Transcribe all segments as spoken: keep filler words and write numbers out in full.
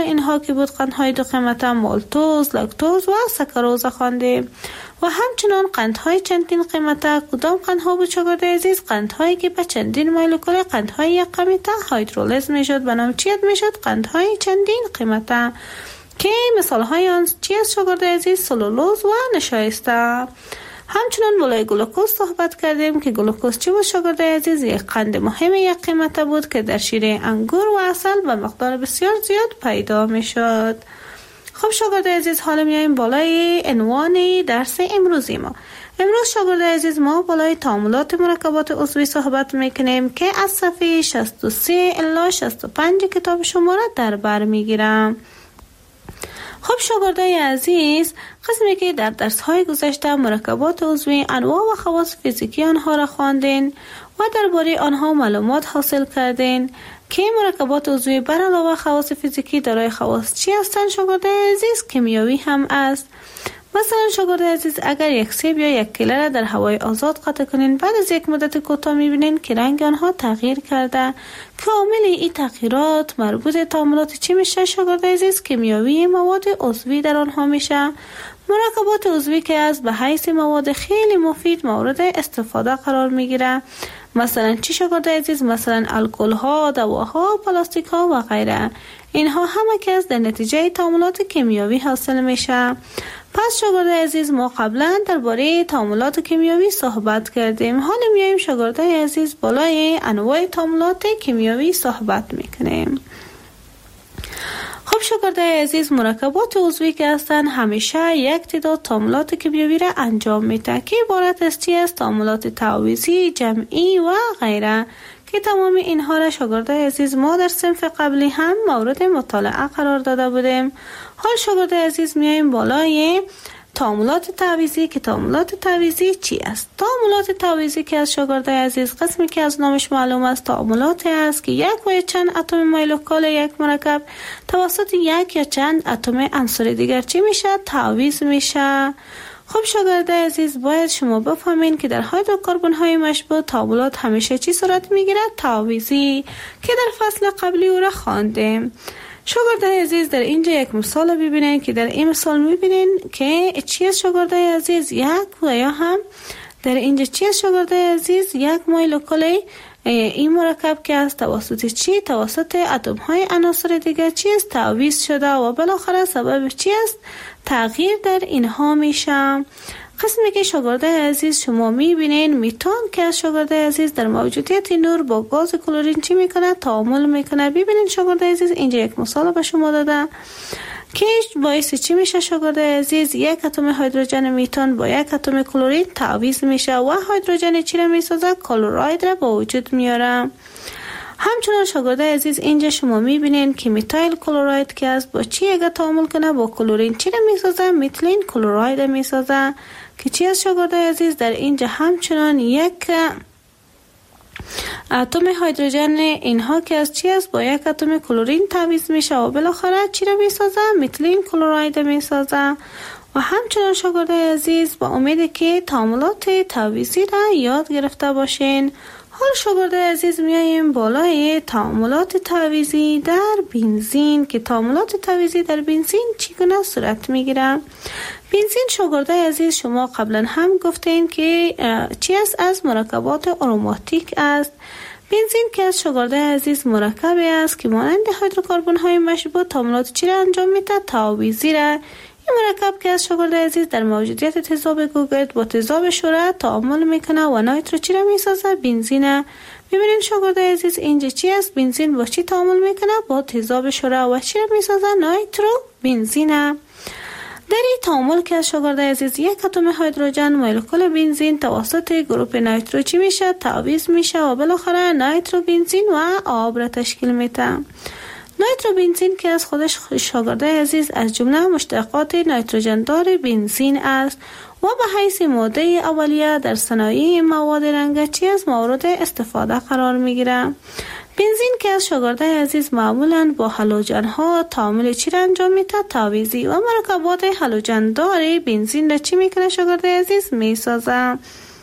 اینها که بود قندهای دو قیمته مالتوز، لاکتوز و سکروز خواندیم و همچنان قندهای چندین قیمته. کدام قندها بود شاگرد عزیز؟ قندهایی که به چندین مولکول قندهای یک قیمته هیدرولیز میشد به نام چی میشد؟ قندهای چندین قیمته که مثال های آن چی است شاگرد عزیز؟ سلولوز و نشایسته. همچنان بالای گلوکوز صحبت کردیم که گلوکوز چی بود شاگرد عزیز؟ یک قند مهم یک قیمته بود که در شیره انگور و عسل به مقدار بسیار زیاد پیدا می شد. خب شاگرد عزیز حالا میایم بالای عنوان درس امروزی ما. امروز شاگرد عزیز ما بالای تعاملات مرکبات عضوی صحبت میکنیم که از صفحه شصت و سه الی شصت و پنج کتاب شما را در بر میگیرم. خب شاگردای عزیز، قسمی که در درس‌های گذشته مرکبات عضوی انواع و خواص فیزیکی آنها را خواندین و درباره آنها معلومات حاصل کردین که مرکبات عضوی بر علاوه خواص فیزیکی دارای خواص چی هستند شاگردای عزیز؟ کیمیایی هم است. مثلا شاگرد عزیز اگر یک سیب یا یک کیله را در هوای آزاد قطع کنین، بعد از یک مدت کوتاه میبینین که رنگ آنها تغییر کرده که عامل این تغییرات مربوط تعاملات چی میشه شاگرد عزیز؟ کیمیایی مواد عضوی در آنها میشه. مرکبات عضوی که از به حیث مواد خیلی مفید مورد استفاده قرار میگیره. مثلا چی شاگرد عزیز؟ مثلا الکل ها، دواها، پلاستیک ها و غیره. اینها همه که از در نتیجه تعاملات کیمیایی حاصل میشه. پس شاگرد عزیز ما قبلا درباره تعاملات کیمیایی صحبت کردیم. حالا میایم شاگردای عزیز بالای انواع تعاملات کیمیایی صحبت میکنیم. خب شاگردای عزیز مرکبات عضوی که هستن همیشه یک تعداد تعاملات کیمیایی را انجام میده که عبارت است از تعاملات تعویضی، جمعی و غیره که تمام اینها را شاگردای عزیز ما در صنف قبلی هم مورد مطالعه قرار داده بودیم. حال شاگردای عزیز میایم بالای تعاملات تعویضی که تعاملات تعویضی چی است؟ تعاملات تعویضی که از شاگردای عزیز قسمی که از نامش معلوم است تعاملاتی است که یک و چند اتم مولکول یک مرکب توسط یک یا چند اتم عنصر دیگر چی میشه؟ تعویض میشه. خب شاگردای عزیز باید شما بفهمین که در هیدروکربن های مشبوع تعاملات همیشه چی صورت میگیره؟ تعویضی که در فصل قبلی او را خواندیم. شاگردای عزیز در اینجا یک مثال ببینین که در این مثال میبینین که چی است شاگردای عزیز؟ یک و یا هم در اینجا چی است شاگردای عزیز؟ یک مولکول این مرکب که از توسط چی؟ توسط اتم های عناصر دیگر چی است؟ تعویض شده و بالاخره سبب چی است؟ تغییر در اینها میشه. قسمی که شاگردای عزیز شما میبینین میتان که از شاگردای عزیز در موجودیت نور با گاز کلورین چی میکنه؟ تعامل میکنه. ببینین شاگردای عزیز اینجا یک مثال به شما داده که باعث چی میشه شاگردای عزیز؟ یک اتم هیدروژن میتان با یک اتم کلورین تعویض میشه و هیدروژن چی را میسازه؟ کلوراید را با وجود میاره. همچنان شاگردای عزیز اینجا شما میبینین که میتایل کلوراید که از با چی اگه تعامل کنه با کلورین چی را میسازه؟ میتیلین کلوراید میسازه که چی از شاگردای عزیز در اینجا همچنان یک اتم هیدروژن اینها که از چی است؟ با یک اتم کلورین تعویض میشه و بالاخره چی را میسازه؟ میتیلین کلوراید میسازه. و همچنان شاگردای عزیز با امید که تعاملات تعویضی را یاد گرفته باشین. حال شاگردای عزیز میاییم بالای تعاملات تعویضی در بنزین که تعاملات تعویضی در بنزین چگونه صورت میگیره؟ بنزین شاگردای عزیز شما قبلا هم گفتین که چی است؟ از مرکبات آروماتیک است. بنزین که از شاگردای عزیز مرکبی است که مانند هیدروکربن های مشبوع تعاملات چی را انجام میده؟ تعویضی را. این مرکب که از شاگردای عزیز در موجودیت تذاب گوگرد با تذاب شوره تعامل میکنه و نایترو چی را میسازه؟ بنزینه. ببینید شاگردای عزیز اینجا چی است؟ بنزین با چی تعامل میکنه؟ با تذاب شوره و چی را میسازه؟ نایترو بنزینه. در این تعامل که از شاگردای عزیز یک اتم هیدروژن مولکول بنزین توسط گروپ نایترو چی میشه؟ تعویض میشه و بالاخره نایترو بنزین و آب را تشکیل میده. نایترو بنزین که از خودش شاگردای عزیز از جمله مشتقات نایتروژن دار بنزین است و به حیث ماده اولیه در صنایع مواد رنگچی از مورد استفاده قرار میگیره. بنزین که از شاگردای عزیز معمولاً با هالوژن ها تعامل چی را انجام میده؟ تعویضی و مرکبات هالوژن دار بنزین را چی میکنه شاگردای عزیز؟ میسازه.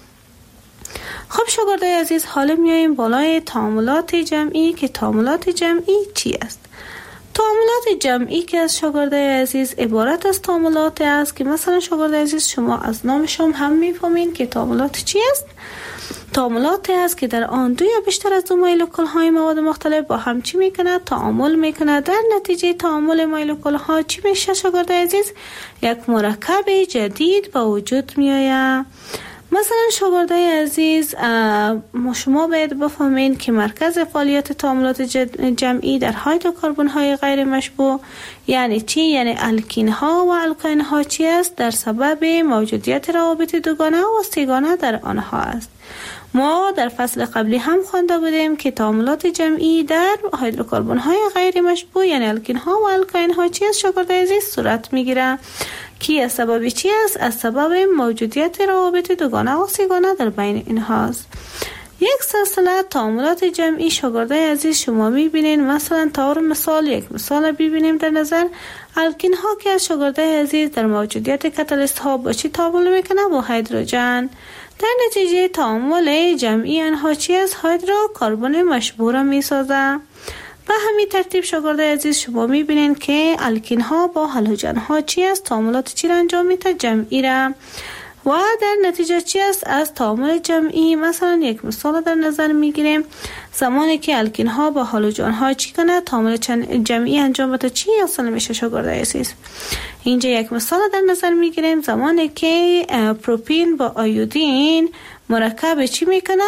خب شاگردای عزیز حالا میاییم بالای تعاملات جمعی که تعاملات جمعی چی است؟ تعاملات جمعی که از شاگردای عزیز عبارت از تعاملات است که مثلا شاگردای عزیز شما از نامشون هم میفهمین که تعاملات چی است. تعاملاتی است که در آن دو یا بیشتر از دو مولکول های مواد مختلف با هم چی میکنه؟ تعامل میکنه. در نتیجه تعامل مولکول ها چی میشه شاگردای عزیز؟ یک مرکب جدید با وجود میآید. مثلا شاگردای عزیز شما باید بفهمین که مرکز فعالیت تعاملات جمعی در هیدروکربن های غیر مشبوع یعنی چی؟ یعنی الکین ها و الکاین ها چی است؟ در سبب موجودیت روابط دوگانه و سیگانه در آنها است. ما در فصل قبلی هم خوانده بودیم که تعاملات جمعی در هیدروکربن های غیر مشبوع یعنی الکین ها و الکاین ها چی است شاگردای عزیز؟ صورت میگیره که از سبب چی است؟ از سبب موجودیت روابط دوگانه و سیگانه در بین اینهاست. یک سلسله تعاملات جمعی شاگردای عزیز شما میبینین. مثلا طور مثال یک مثال ببینیم در نظر. الکین ها که از شاگردای عزیز در موجودیت کاتالیست ها با چی تعامل میکنه؟ با هیدروژن. در نتیجه تعامل جمعی آنها چی است؟ هیدروکربن مشبوع را میسازه. به همین ترتیب شاگردای عزیز شما میبینین که الکین ها با هالوژن ها چی است؟ تعاملات چی را انجام میده؟ جمعی را. و در نتیجه چی است؟ از تعامل جمعی مثلا یک مثال در نظر میگیریم. زمانی که الکین ها با هالوژن ها چی کنه؟ تعامل جمعی انجام بده چی حاصل میشه شاگردای عزیز؟ اینجا یک مثال در نظر میگیریم. زمانی که پروپین با آیودین مرکب چی میکنه؟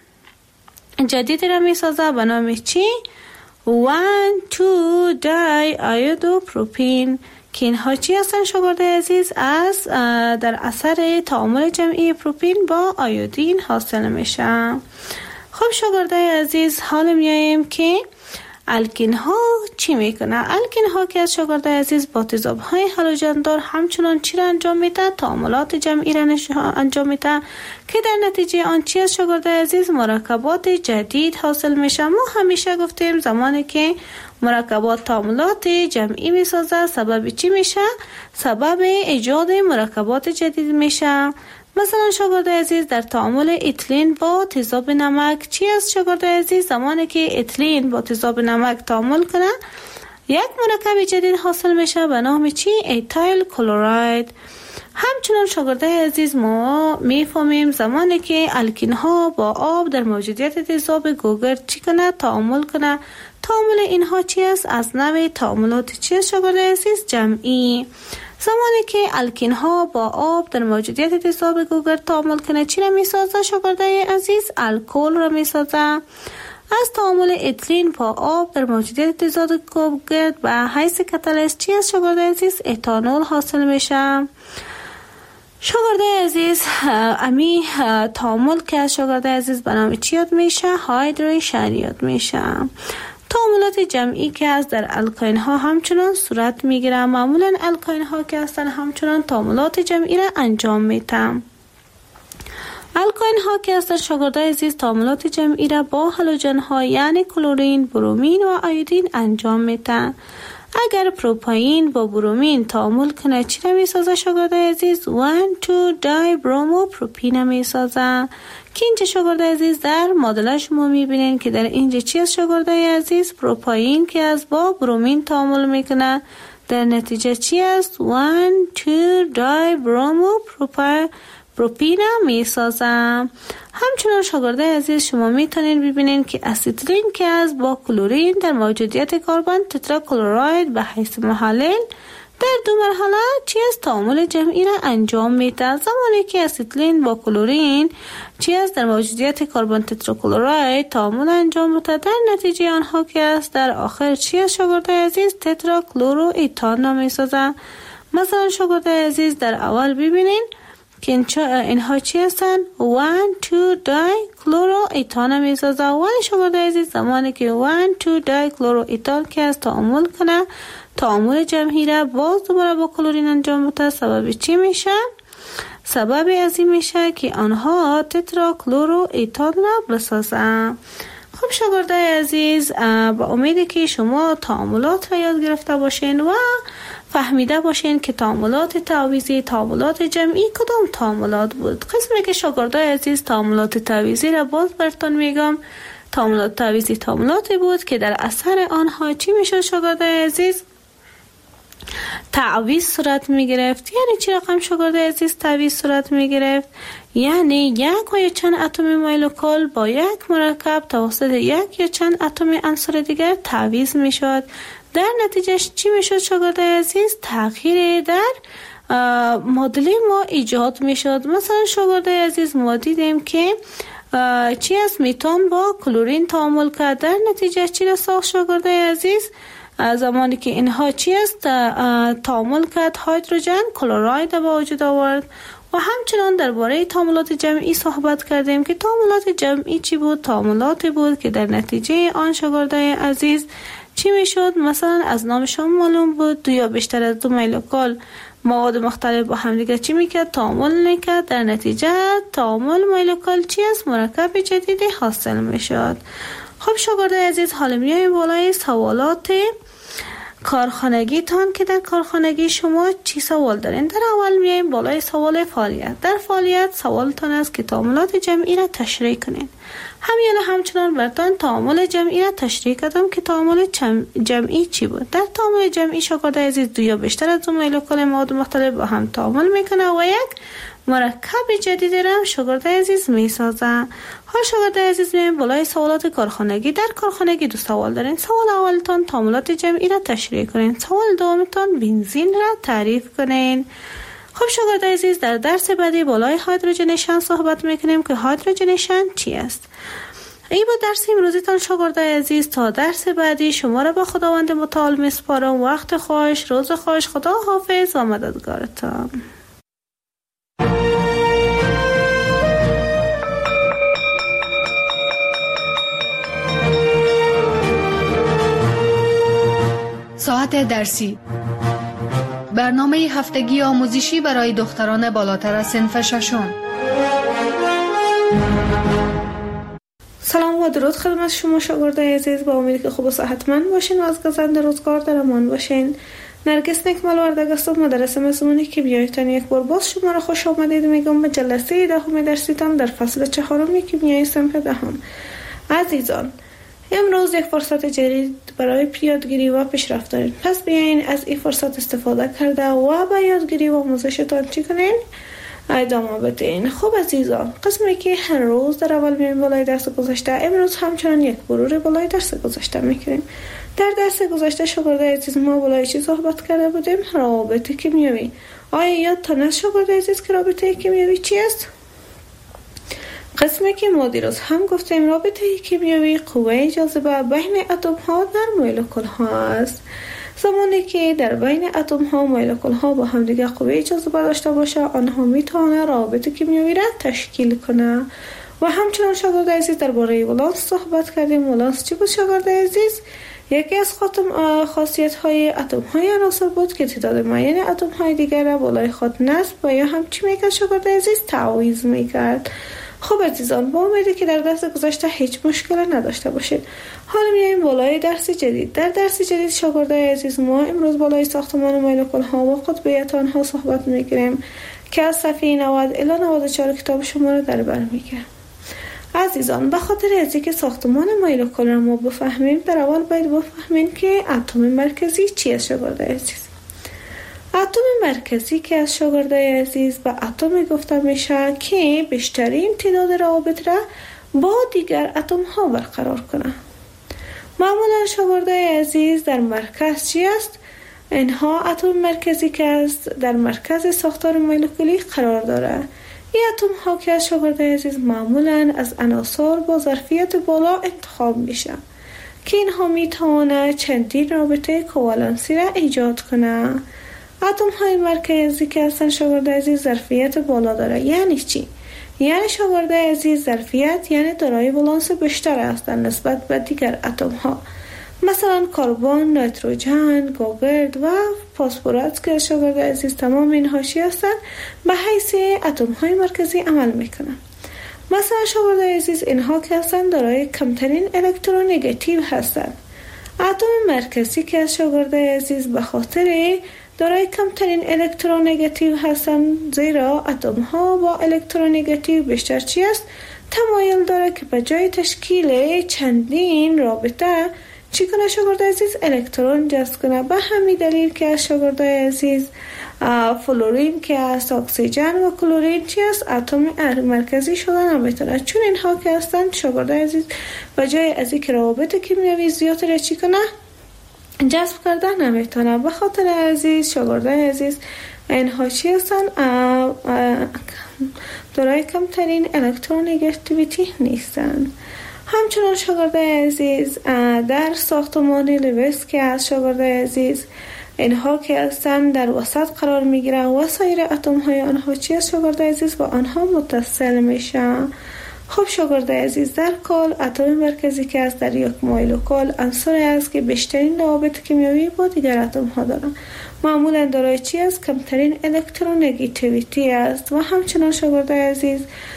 جدید را میسازه به نام چی؟ وان تو دای آیودو پروپین که اینها چی هستن شاگردای عزیز؟ از در اثر تعامل جمعی پروپین با آیودین حاصل میشه. خب شاگردای عزیز حالا میاییم که الکین ها چی میکنه؟ الکین ها که از شاگردای عزیز با تضاد های هالوژن دار همچنان چی را انجام میده؟ تعاملات جمعی را انجام میده که در نتیجه آن چی از شاگردای عزیز؟ مرکبات جدید حاصل میشه. ما همیشه گفتیم زمانی که مرکبات تعاملات جمعی میسازه سبب چی میشه؟ سبب ایجاد مرکبات جدید میشه. مثلا شاگردای عزیز در تعامل اتیلن با تیزاب نمک چی است شاگردای عزیز؟ زمانی که اتیلن با تیزاب نمک تعامل کنه یک مرکب جدید حاصل میشه به نام چی؟ ایتایل کلراید. همچنان شاگردای عزیز ما میفهمیم زمانی که الکین ها با آب در موجودیت تیزاب گوگرد چی کنه؟ تعامل کنه. تعامل اینها چی است؟ از نوع تعاملات چی است شاگردای عزیز؟ جمعی. زمانی که الکین ها با آب در موجودیت تیزاب گوگرد تعامل کنه چی را میسازه شاگردای عزیز؟ الکل را میسازه. از تعامل اتیلن با آب در موجودیت تیزاب گوگرد به حیث کاتالیست چی است شاگردای عزیز؟ اتانول حاصل میشه. شاگردای عزیز امی تعامل که از شاگردای عزیز به نام چی یاد میشه؟ هایدریشن یاد میشه. تعاملات جمعی که از در الکاین ها همچنان صورت میگیره. معمولا الکاین ها که هستن همچنان تعاملات جمعی را انجام میدن. الکاین ها که هستن شاگردای عزیز تعاملات جمعی را با هالوژن ها یعنی کلورین، برومین و آیودین انجام میدن. اگر پروپاین با برومین تعامل کنه چی را میسازه شاگردای عزیز؟ وان تو دای برومو پروپین میسازه که اینجا شاگردای عزیز در مدل شما میبینین که در اینجا چی است شاگردای عزیز؟ پروپاین که از با برومین تعامل میکنه در نتیجه چی است؟ وان تو دای برومو پروپین میسازه. همچنان شاگردای عزیز شما میتونین ببینین که اسیتیلین که از با کلورین در موجودیت کربن تترا کلراید به حیث محلل در دو مرحله چی است؟ تعامل جمعی را انجام میده. زمانی که اسیتیلین با کلورین چی است؟ در موجودیت کربن تترا کلراید تعامل انجام میده در نتیجه آنها که است در آخر چی است شاگردای عزیز؟ تترا کلورو ایتان میسازه. مثلا شاگردای عزیز در اول ببینین که اینها چی هستن؟ وان تو دای کلورو ایتان میسازه. ولی شاگردای عزیز زمانی که وان تو دای کلورو ایتان که از تعامل کنه تعامل جمعی را باز دوباره با کلورین انجام میده سبب چی میشه؟ سبب از این میشه که آنها تترا کلورو ایتان را بسازن. خب شاگردای عزیز با امیدی که شما تعاملات را یاد گرفته باشین و فهمیده باشین که تعاملات تعویضی، تعاملات جمعی کدام تعاملات بود. قسمی که شاگردای عزیز تعاملات تعویضی را باز براتون میگم. تعاملات تعویضی تعاملاتی بود که در اثر آنها چی میشد شاگردای عزیز؟ تعویض صورت می گرفت. یعنی چی رقم شاگردای عزیز تعویض صورت می گرفت؟ یعنی یک و یا چند اتم مولکول با یک مرکب توسط یک یا چند اتم عنصر دیگر تعویض می شد. در نتیجهش چی می شد شاگردای عزیز؟ تغییر در معادله ما ایجاد می شد. مثلا شاگردای عزیز ما دیدیم که چی است؟ میتان با کلورین تعامل کرد. در نتیجه چی را ساخت شاگردای عزیز؟ زمانی که اینها چی است تعامل کرد هیدروژن کلراید به وجود آورد. و همچنان درباره تعاملات جمعی صحبت کردیم که تعاملات جمعی چی بود؟ تعاملاتی بود که در نتیجه آن شاگردای عزیز چی میشد؟ مثلا از نامشان معلوم بود دو یا بیشتر از دو مولکول مواد مختلف با هم دیگه چی میکرد؟ تعامل میکرد. در نتیجه تعامل مولکول چی است؟ مرکب جدیدی حاصل میشد. خب شاگردای عزیز حالا میایم بالای سوالات کارخانگی تان که در کارخانگی شما چی سوال دارین؟ در اول میایم بالای سوال فعالیت. در فعالیت سوالتان است که تعاملات جمعی را تشریح کنین. همین همچنان برتان تعامل جمعی را تشریح کردم که تعامل جمعی چی بود؟ در تعامل جمعی شاگردای عزیز دو یا بیشتر از دو مولکول مواد مختلف با هم تعامل میکنه و یک مرکب جدید را شاگردای عزیز میسازه. حال شاگردای عزیز میایم بالای سوالات کارخانگی. در کارخانگی دو سوال دارین. سوال اولتان تعاملات جمعی را تشریح کنین. سوال دومتان بنزین را تعریف کنین. خب شاگردای عزیز در درس بعدی بالای هیدروژنیشن صحبت میکنیم که هیدروژنیشن چی است. ای با درس امروزیتان شاگردای عزیز تا درس بعدی شما را با خداوند متعال میسپارم. وقت خوش، روز خوش، خدا حافظ و مددگارتان. ساعت درسی، برنامه هفتگی آموزشی برای دختران بالاتر از صنف ششم. سلام و درود خدمت شما شاگردای عزیز. با امیدی که خوب و صحتمند باشین و از گذشته روزگار در امان باشین. نرگس نکمل وردگ هستم، مدرس مزمونی که بیایتان یک بار باز شما را خوش آمدید میگم به جلسه دهم درسیتان در فصل چهارم کیمیای صنف دهم. عزیزان، امروز یک فرصت جدید برای یادگیری و پیشرفت داریم. پس بیاین از این فرصت استفاده کرده و با یادگیری و آموزشتان چی کنین؟ ادامه بدین. خب عزیزان، قسمی که هر روز در اول میایم بالای درس گذشته، امروز همچنان یک مرور بالای درس گذشته میکنیم. در درس گذشته شاگردای عزیز ما بالای چی صحبت کرده بودیم؟ رابطه کیمیایی. آیا یادتان است شاگردای عزیز که رابطه کیمیایی چی است؟ قسمی که ما دیروز هم گفتیم رابطه کیمیایی قوه جاذبه بین اتم ها در مولکول ها است. زمانی که در بین اتم ها و مولکول ها با هم دیگه قوه جاذبه داشته باشه، آنها میتونه رابطه کیمیایی را تشکیل کنه. و همچنان شاگردای عزیز درباره ولانس صحبت کردیم. ولانس چی بود شاگردای عزیز؟ یکی از خاصیت های اتم های عناصر بود که تعداد معین اتم های دیگر را بالای خود نصب و یا هم چی میکرد شاگردای عزیز؟ تعویض میکرد. خب عزیزان، با امیدی که در درس گذشته هیچ مشکل نداشته باشید. حالا میایم بالای درس جدید. در درس جدید شاگردای عزیز ما امروز بالای ساختمان مولکول ها و قطبیت آنها صحبت میکنیم که از صفحه نود الی نود و چهار کتاب شما را در بر میگیرم. عزیزان، به خاطر از اینکه ساختمان مولکول را ما بفهمیم، در اول باید بفهمیم که اتم مرکزی چی است شاگردای عزیز. اتم مرکزی که از شاگردای عزیز به اتم گفته میشه که بیشترین تعداد روابط را با دیگر اتم ها برقرار کنه. معمولا شاگردای عزیز در مرکز چی است؟ اینها اتم مرکزی که است در مرکز ساختار مولکولی قرار داره. این اتم ها که از شاگردای عزیز معمولا از عناصر با ظرفیت بالا انتخاب میشه که اینها میتونه چندین رابطه کوالنسی را ایجاد کنه. اتم های مرکزی که هستن شاگردای عزیز ظرفیت بالا داره. یعنی چی؟ یعنی شاگردای عزیز ظرفیت یعنی دارای ولانس بیشتر هستن نسبت به دیگر اتم ها. مثلا کربن، نیتروژن، گوگرد و فسفرس که شاگردای عزیز تمام اینها چی هستن؟ به حیث اتم های مرکزی عمل میکنن. مثلا شاگردای عزیز اینها که هستن دارای کمترین الکترونگاتیو هستن. اتم مرکزی که از شاگردای عزیز به خاطر دارای کمترین الکترونگاتیو هستن، زیرا اتم ها با الکترونگاتیو بیشتر چی است؟ تمایل داره که به جای تشکیل چندین رابطه چی کنه شاگرد عزیز؟ الکترون جذب کنه. به همین دلیل که شاگرد عزیز فلورین که است، اکسیژن و کلورین چی است؟ اتم مرکزی شدن نمیتونه، چون اینها که هستند شاگرد عزیز به جای از اینکه روابط کیمیایی زیاد را چی کنه جذب کرده نمیتونه. به خاطر عزیز شاگرد عزیز اینها چی هستن؟ دارای کمترین الکترونگتیویتی نیستن. همچنان شاگرد عزیز در ساختمان لوئیس که از شاگرد عزیز اینها که هستن در وسط قرار میگیرن و سایر اتم های آنها چی است شاگرد عزیز؟ با آنها متصل میشن. خب شاگرد عزیز در کل اتم مرکزی که است در یک مولکول عنصری است که بیشترین روابط کیمیایی با دیگر اتم ها دارند. معمولا دارای چی است؟ کمترین الکترونگتیویتی است. و همچنان شاگرد عزیز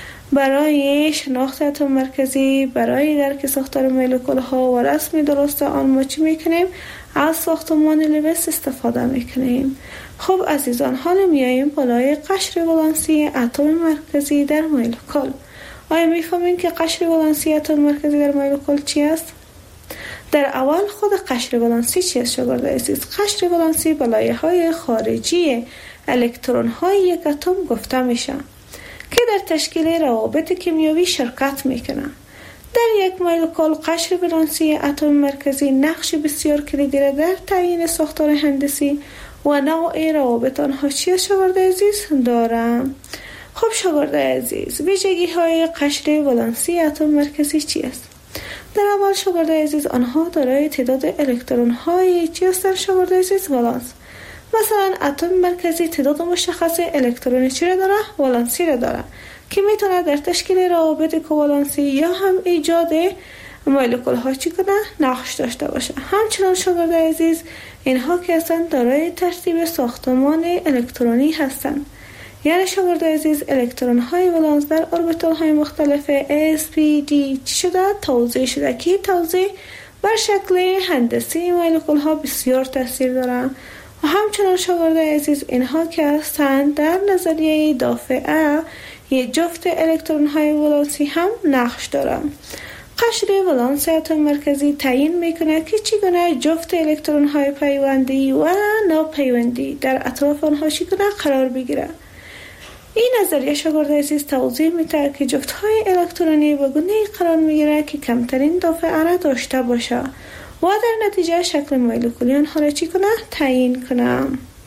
برای شناخت اتم مرکزی، برای درک ساختار مولکول ها و رسم درست آن ما چی میکنیم؟ از ساختمان لوئیس استفاده میکنیم. خب عزیزان حالا میاییم بالای قشر ولانسی اتم مرکزی در مولکول. آیا میفهمین که قشر ولانسی اتم مرکزی در مولکول چی است؟ در اول خود قشر ولانسی چی است شاگرد عزیز؟ قشر ولانسی به لایه‌های خارجی الکترون های یک اتم گفته میشه که در تشکیل روابط کیمیایی شرکت میکنن. در یک مولکول قشر ولانسی اتم مرکزی نقش بسیار کلیدی را در تعیین ساختار هندسی و نوع روابط آنها چی است شاگرد عزیز دارم. خب شاگرد عزیز ویژگی های قشر ولانسی اتم مرکزی چی است؟ در اول شاگرد عزیز آنها دارای تعداد الکترون های چی هستند شاگرد عزیز؟ ولانس. مثلا اتم مرکزی تعداد مشخص الکترون چی را داره؟ ولانسی را داره که میتونه در تشکیل روابط کوالنسی یا هم ایجاد مولکول ها چی کنه؟ نقش داشته باشه. همچنان شاگرد عزیز اینها که هستند دارای ترتیب ساختمان الکترونی هستند. یعنی شاگرد عزیز الکترون های ولانس در اوربیتال های مختلف اس پی دی چی شده؟ توزیع شده که توزیع بر شکل هندسی مولکول ها بسیار تاثیر داره. و همچنان شاگرد عزیز اینها که هستند در نظریه دافعه یک جفت الکترون های ولانسی هم نقش دارند. قشر ولانس اتم مرکزی تعیین میکنه که چگونه جفت الکترون های پیوندی و ناپیوندی در اطراف آنها چگونه قرار بگیره. این نظریه شاگرد عزیز توضیح میده که جفت های الکترونی به گونه قرار میگیره که کمترین دافعه را داشته باشه و در نتیجه شکل مولکولی آنها را چی کنه؟ تعیین کنه.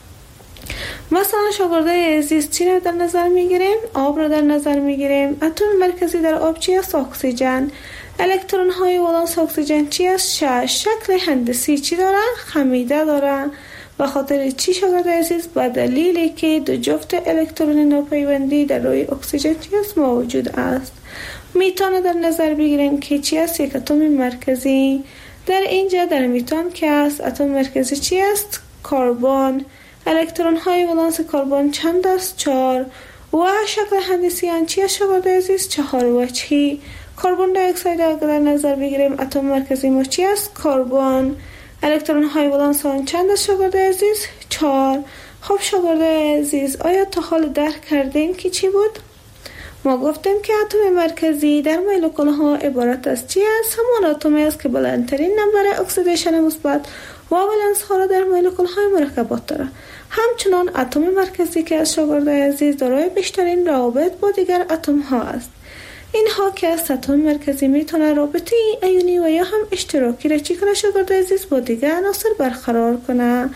مثلا شاگرد عزیز چی را در نظر میگیریم؟ آب را در نظر میگیریم. اتم مرکزی در آب چی است؟ اکسیژن. الکترون های ولانس اکسیژن چی است؟ شکل هندسی چی داره؟ خمیده داره. به خاطر چی شاگرد عزیز؟ به دلیلی که دو جفت الکترون ناپیوندی در روی اکسیژن چی است؟ موجود است. میتان در نظر بگیریم که چی است؟ یک اتم مرکزی. در اینجا در میتان که است اتم مرکزی چی است؟ کربن. الکترون های ولانس کربن چند است؟ چهار. و شکل هندسی آن چی است شاگرد عزیز؟ چهار وجهی. کربن دی اکساید اگر در نظر بگیریم اتم مرکزی ما چی است؟ کربن. الکترون های ولانس آن چند است شاگرد عزیز؟ چهار. خب شاگرد عزیز آیا تا حال درک کردین که چی بود؟ ما گفتیم که اتم مرکزی در مولکول ها عبارت از چی است؟ همان اتمی است که بلندترین نمبر اکسیدیشن مثبت و ولنس ها را در مولکول های مرکبات داره. همچنان اتم مرکزی که از شاگرد عزیز دارای بیشترین روابط با دیگر اتم ها است. اینها که از اتم مرکزی میتونه رابطه ایونی و یا هم اشتراکی را چی کنه شاگرد عزیز؟ با دیگر عناصر برقرار کنه.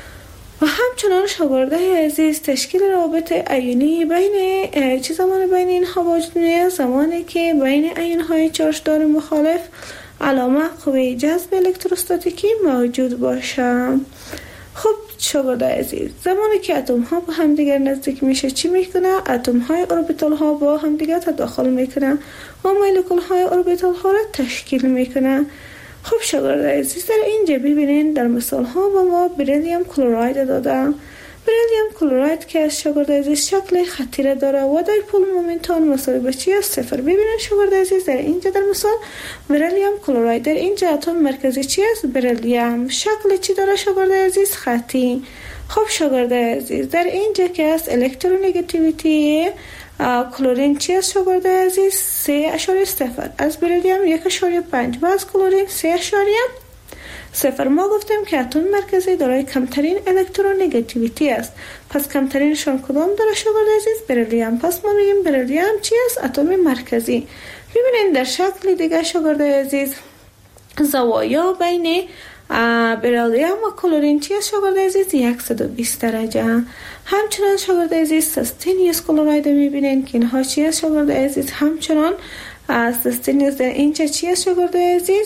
و همچنان شاگرد عزیز تشکیل روابط ایونی بین چه زمان بین اینها وجود میاد؟ زمانی که بین ایون های چارجدار مخالف علامه قوه جذب الکتروستاتیکی موجود باشه. خب شاگرد عزیز زمانی که اتم ها با هم دیگر نزدیک میشه چی میکنه؟ اتم های اوربیتال ها با هم دیگر تداخل میکنه و مولکول های اوربیتال ها را تشکیل میکنه. خب شاگرد عزیز در اینجا ببینین در مثال ها با ما بریلیوم کلراید دادم. بریلیوم کلراید که از شاگرد عزیز شکل خطی داره و دایپول مومنت آن مساوی به چی است؟ صفر. ببینین شاگرد عزیز در اینجا در مثال بریلیوم کلراید در اینجا اتم مرکزی چی است؟ بریلیوم. شکل چی داره شاگرد عزیز؟ خطی. خب شاگرد عزیز در اینجا که است الکترونگتیویتی کلورین چی است شاگردای عزیز؟ سه اشاره صفر. از بریلیوم یک اشاره پنج و از کلورین سه اشاره صفر. ما گفتیم که اتم مرکزی دارای کمترین الکترونگاتیویتی است. پس کمترینشان کدام داره شاگردای عزیز؟ بریلیوم. پس ما میگیم بریلیوم چی است؟ اتم مرکزی. ببینید در شکل دیگه شاگردای عزیز زوایا بین بریلیوم و کلورین چی است شاگردای عزیز؟ صد و بیست درجه. همچنان شاگردای عزیز سستنیوس کلوراید میبینین که اینها چی است شاگردای عزیز؟ همچنان سستنیوس در اینجا چی است شاگردای عزیز؟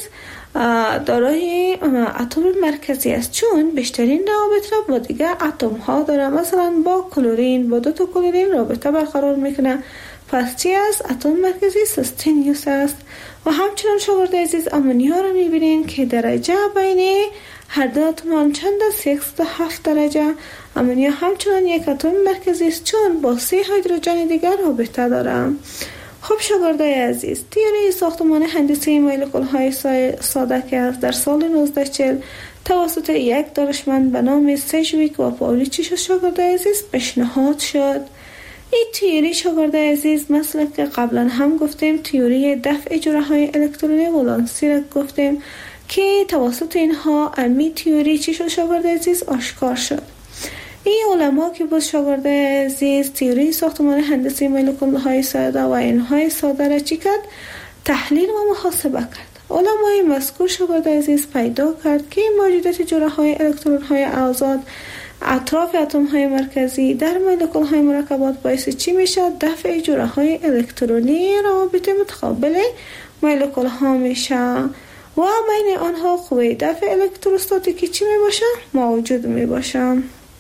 دارای اتم مرکزی است، چون بیشترین روابط را با دیگر اتم ها داره. مثلا با کلورین، با دو تا کلورین رابطه برقرار میکنه. پس چی است؟ اتم مرکزی سستنیوس است. و همچنان شاگردای عزیز امونیا را میبینین که درجه بین هر دو اتم چند است؟ صد و هفت درجه. امونیا همچنان یک اتم مرکزی است، چون با سه هیدروژن دیگر رابطه داره. خب شاگردای عزیز، تئوری ساختمان هندسی مولکول های ساده که از در سال نوزده چهل توسط یک دانشمند به نام سجویک و پاولیچ شاگردای عزیز پیشنهاد شد. این تئوری شاگردای عزیز مثل که قبلا هم گفتیم تئوری دفع جرعه های الکترونی ولانسی را گفتیم که توسط اینها امی تئوری چی شد شاگردای عزیز؟ آشکار شد. این علما که با شاگردای عزیز تئوری ساختمان هندسی مولکول های ساده و اینهای ساده را چی کرد؟ تحلیل و محاسبه کرد. علمای مذکور شاگردای عزیز پیدا کرد که موجودیت جرعه های الکترون های آزاد اطراف اتم های مرکزی در مولکول های مرکبات باعث چی میشه؟ دفع جرعه های الکترونی روابط متقابل مولکول ها میشه و بین آنها قوه دفع الکتروستاتیکی چی میباشه؟ موجود میباشه.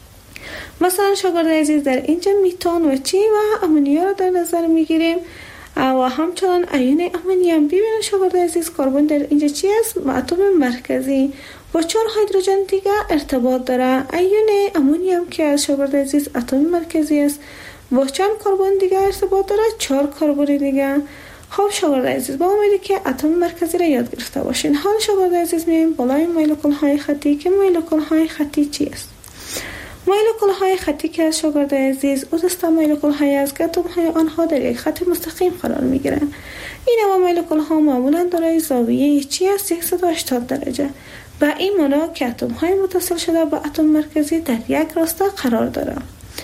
مثلا شاگردای عزیز در اینجا میتان و چی و امونیا را در نظر میگیریم و همچنان ایون امونیوم. ببینید شاگردای عزیز کربن در اینجا چی است؟ اتم مرکزی با چهار هیدروژن دیگه ارتباط داره. ایون امونیوم که از شاگردای عزیز اتم مرکزی است با چند کربن دیگه ارتباط داره؟ چهار کربن دیگه. خب شاگردای عزیز با امیدی که اتم مرکزی را یاد گرفته باشین. حال شاگردای عزیز میایم بالای مولکول های خطی که مولکول های خطی چی است؟ مولکول های خطی که از شاگردای عزیز او دسته مولکول های از که اتم های آنها در یک خط مستقیم قرار می گیرند. این نوع مولکول ها معمولا دارای زاویه چی است؟ صد و هشتاد درجه. و این معنا که اتم های متصل شده با اتم مرکزی در یک راسته قرار دارند.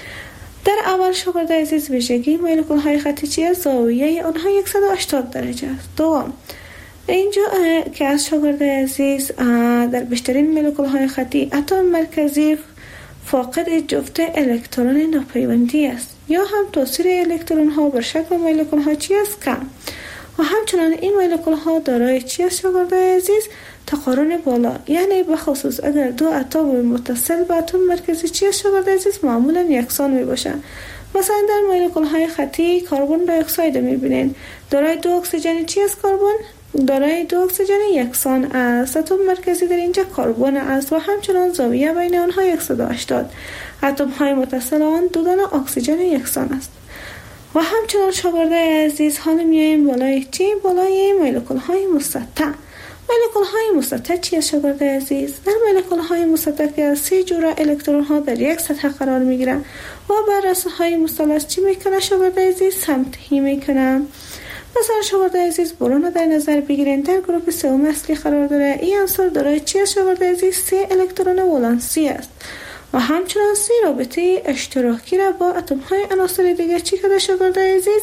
در اول شاگردای عزیز ویژگی مولکول های خطی چی است؟ زاویه آنها صد و هشتاد درجه است. دوم اینجا که از شاگردای عزیز در بیشترین مولکول های خطی اتم مرکزی فاقد جفت الکترون ناپیوندی است یا هم تاثیر الکترون ها بر شکل مولکول ها چی است؟ کم. و همچنان این مولکول ها دارای چی است شاگردای عزیز؟ تقارن بالا، یعنی به خصوص اگر دو اتم متصل به اتم مرکزی چی است شاگردای عزیز؟ معمولا یکسان می باشند. مثلا در مولکول های خطی کربن دی اکساید میبینین دارای دو اکسیژن چی است؟ کربن دارای دو اکسیژن یکسان است. اتم مرکزی در اینجا کربن است و همچنان زاویه بین آنها صد و هشتاد. اتم های متصل آن دو دانه اکسیژن یکسان است. و همچنان شاگردای عزیز حالا میایم بالای چی؟ بالای مولکول های مسطح. مولکول های مسطح چی است شاگردای عزیز؟ در مولکول های مسطح که از سه جور الکترون ها در یک سطح قرار میگیرند و بر رأسه های مثلث چی میکنه شاگردای عزیز؟ سمتهی میکنه. مثلا شاگردای عزیز برون در نظر بگیرین در گروه سوم اصلی قرار داره. این عنصر دارای چی است شاگردای عزیز؟ سه الکترون ولانسی است و همچنان سه رابطه اشتراکی را با اتم های عناصر دیگه چی کرده شاگردای عزیز؟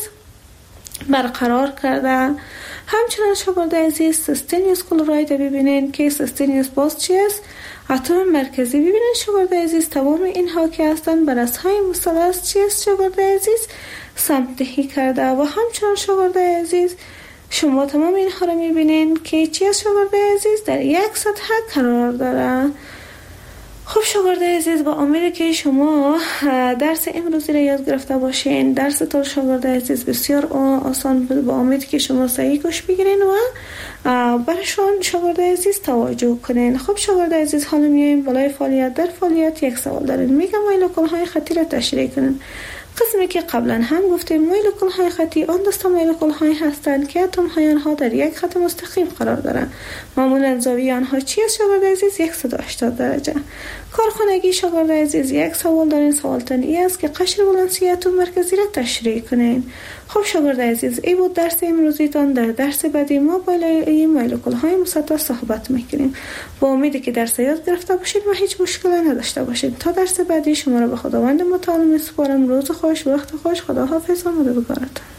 برقرار کرده. همچنان شاگردای عزیز سستنیوس کلوراید ببینین که سستنیوس باز چی است؟ اتم مرکزی. ببینین شاگردای عزیز تمام اینها که هستن بر رأسهای مثلث چی است شاگردای عزیز؟ سمتهی کرده. و همچنان شاگردای عزیز شما تمام اینها را میبینین که چی است شاگردای عزیز؟ در یک سطح قرار داره. خب شاگردای عزیز با امیدی که شما درس امروزی را یاد گرفته باشین. درس تا شاگردای عزیز بسیار آسان بود. با امیدی که شما صحیح گوش بگیرین و برشان شاگردای عزیز توجه کنین. خب شاگردای عزیز حالا میایم بالای فعالیت. در فعالیت یک سوال دارین. میگم مولکول های خطی را تشریح کنین. قسمی که قبلا هم گفتیم مولکول های خطی آن دسته مولکول های هستند که اتم های آنها در یک خط مستقیم قرار دارند. معمولا زاویه آنها چی است شاگرد عزیز؟ صد و هشتاد درجه. کارخانگی شاگرد عزیز، یک سوال دارین. سوالتان ای است که قشر ولانسی اتم مرکزی را تشریح کنین. خب شاگرد عزیز، این بود درس امروزیتان. در درس بعدی ما بالای مولکول های مسطح صحبت میکنیم. با امیدی که درس یاد گرفته باشید و هیچ مشکلی نداشته باشید. تا درس بعدی شما را به خداوند متعال میسپارم. روز خوش، وقت خوش، خداحافظ و مددگارتان.